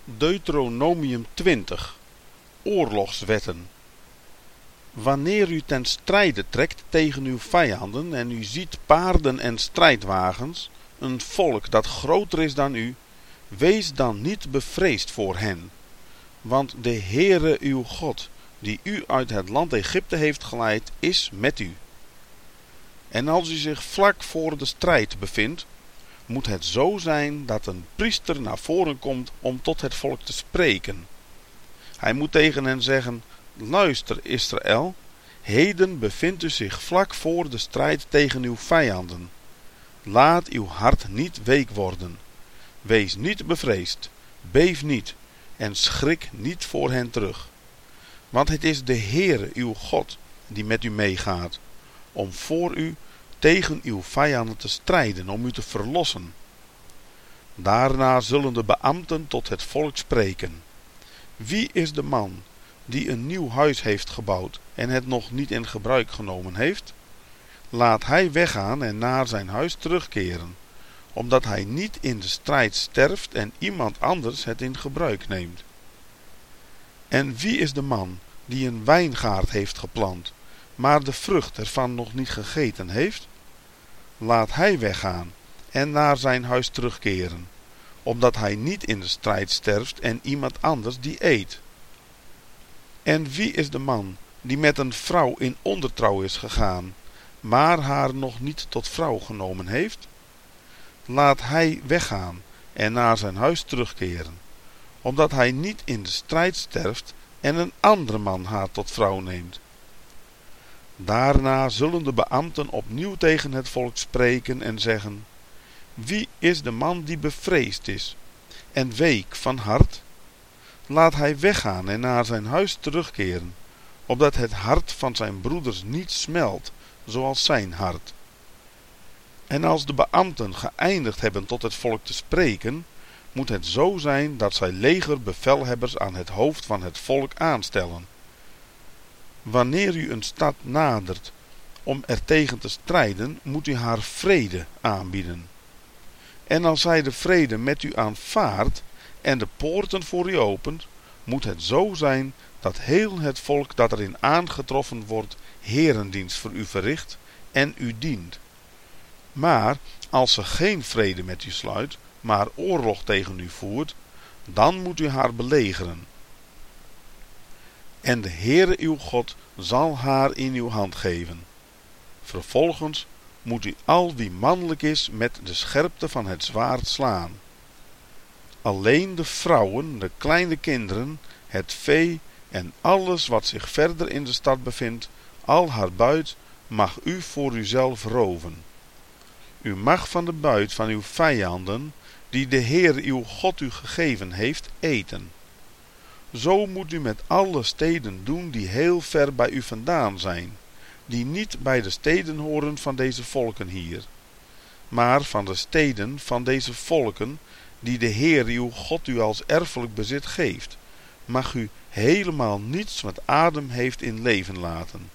Deuteronomium 20. Oorlogswetten. Wanneer u ten strijde trekt tegen uw vijanden en u ziet paarden en strijdwagens, een volk dat groter is dan u, wees dan niet bevreesd voor hen. Want de Heere uw God, die u uit het land Egypte heeft geleid, is met u. En als u zich vlak voor de strijd bevindt, moet het zo zijn dat een priester naar voren komt om tot het volk te spreken. Hij moet tegen hen zeggen: luister Israël, heden bevindt u zich vlak voor de strijd tegen uw vijanden. Laat uw hart niet week worden. Wees niet bevreesd, beef niet en schrik niet voor hen terug. Want het is de Heere uw God die met u meegaat, om voor u tegen uw vijanden te strijden, om u te verlossen. Daarna zullen de beambten tot het volk spreken. Wie is de man die een nieuw huis heeft gebouwd en het nog niet in gebruik genomen heeft? Laat hij weggaan en naar zijn huis terugkeren, omdat hij niet in de strijd sterft en iemand anders het in gebruik neemt. En wie is de man die een wijngaard heeft geplant, maar de vrucht ervan nog niet gegeten heeft? Laat hij weggaan en naar zijn huis terugkeren, omdat hij niet in de strijd sterft en iemand anders die eet. En wie is de man die met een vrouw in ondertrouw is gegaan, maar haar nog niet tot vrouw genomen heeft? Laat hij weggaan en naar zijn huis terugkeren, omdat hij niet in de strijd sterft en een andere man haar tot vrouw neemt. Daarna zullen de beambten opnieuw tegen het volk spreken en zeggen: wie is de man die bevreesd is en week van hart? Laat hij weggaan en naar zijn huis terugkeren, opdat het hart van zijn broeders niet smelt, zoals zijn hart. En als de beambten geëindigd hebben tot het volk te spreken, moet het zo zijn dat zij legerbevelhebbers aan het hoofd van het volk aanstellen. Wanneer u een stad nadert om er tegen te strijden, moet u haar vrede aanbieden. En als zij de vrede met u aanvaardt en de poorten voor u opent, moet het zo zijn dat heel het volk dat erin aangetroffen wordt, herendienst voor u verricht en u dient. Maar als ze geen vrede met u sluit, maar oorlog tegen u voert, dan moet u haar belegeren. En de Heere uw God zal haar in uw hand geven. Vervolgens moet u al wie mannelijk is met de scherpte van het zwaard slaan. Alleen de vrouwen, de kleine kinderen, het vee en alles wat zich verder in de stad bevindt, al haar buit, mag u voor uzelf roven. U mag van de buit van uw vijanden, die de Heer uw God u gegeven heeft, eten. Zo moet u met alle steden doen die heel ver bij u vandaan zijn, die niet bij de steden horen van deze volken hier, maar van de steden van deze volken, die de Heer uw God u als erfelijk bezit geeft, mag u helemaal niets wat adem heeft in leven laten.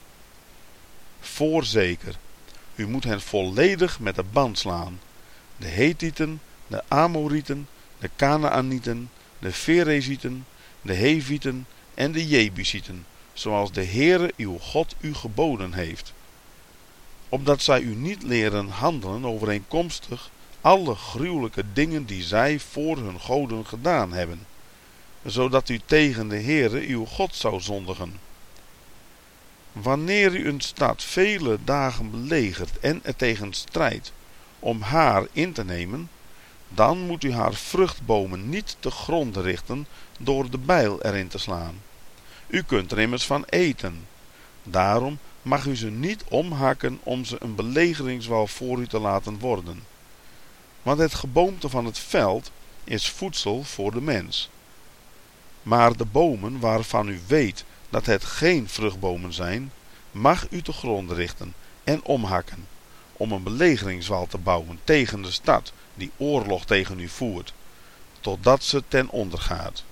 Voorzeker, u moet hen volledig met de band slaan, de Hethieten, de Amorieten, de Kanaanieten, de Ferezieten, de Hevieten en de Jebusieten, zoals de Heere uw God u geboden heeft. Opdat zij u niet leren handelen overeenkomstig alle gruwelijke dingen die zij voor hun goden gedaan hebben, zodat u tegen de Heere uw God zou zondigen. Wanneer u een stad vele dagen belegert en er tegen strijdt om haar in te nemen, dan moet u haar vruchtbomen niet te gronde richten door de bijl erin te slaan. U kunt er immers van eten. Daarom mag u ze niet omhakken om ze een belegeringswal voor u te laten worden. Want het geboomte van het veld is voedsel voor de mens. Maar de bomen waarvan u weet dat het geen vruchtbomen zijn, mag u te gronde richten en omhakken, om een belegeringswal te bouwen tegen de stad die oorlog tegen u voert, totdat ze ten onder gaat.